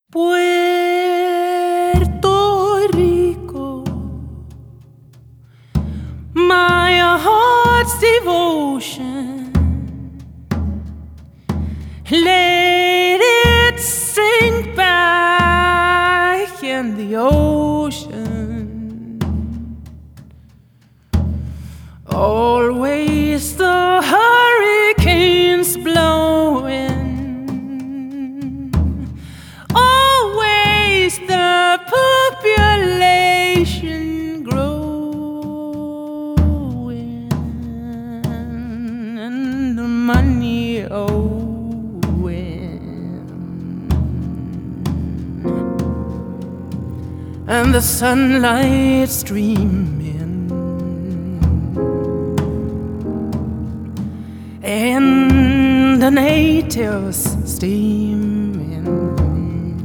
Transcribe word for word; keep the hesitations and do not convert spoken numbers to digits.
Puerto Rico, my heart's devotion, let it sink back in the ocean. Always the hurricanes blowing, always the population growing, and the money owing, and the sunlight streaming, and the natives steam